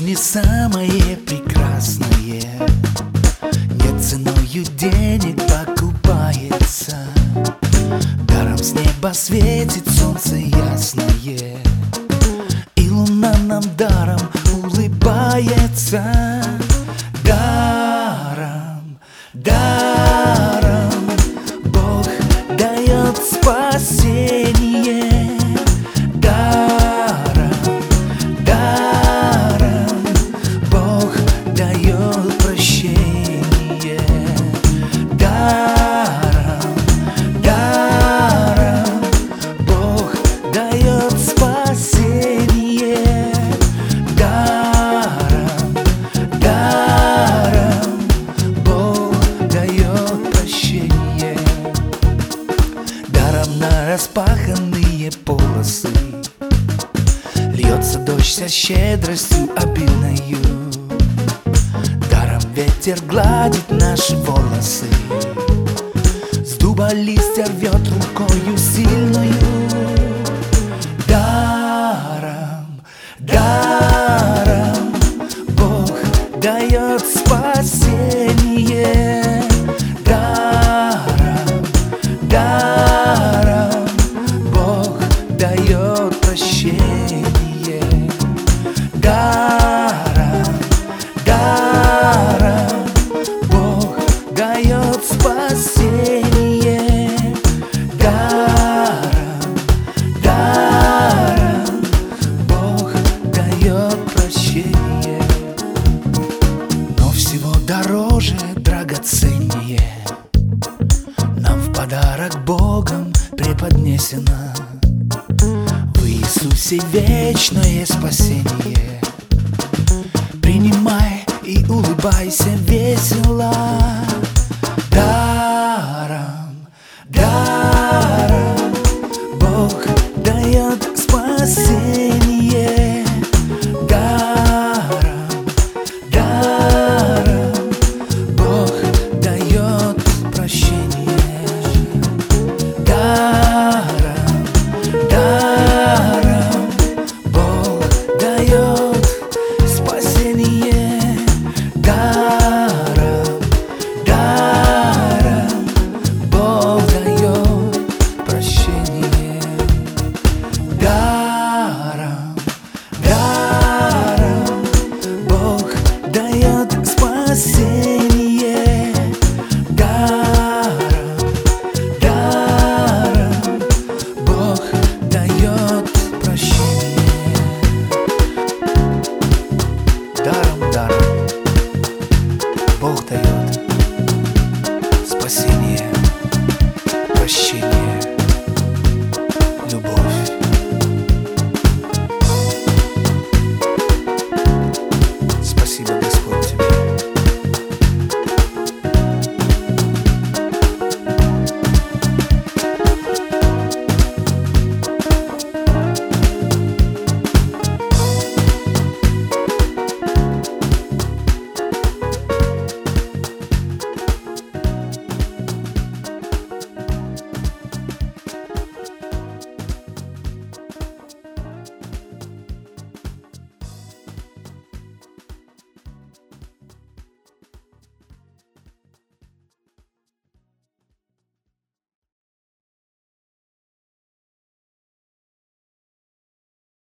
жизни самое прекрасное не ценою денег покупается. Даром с неба светит солнце ясное, и луна нам даром улыбается. Даром, даром Бог дает спасение. Даром, даром Бог дает прощение. Даром, даром Бог дает спасение. Даром, даром Бог дает прощение. Даром на распаханные полосы льется дождь со щедростью обильною. Даром ветер гладит наши волосы, с дуба листья рвет рукою сильную. Даром, даром Бог дает спасение. Даром, даром Бог дает прощение. Даром, даром Бог дает спасение. Даром, даром Бог дает прощение. Но всего дороже, драгоценнее нам в подарок Богом преподнесено в Иисусе вечное спасение. Принимай и улыбайся весело.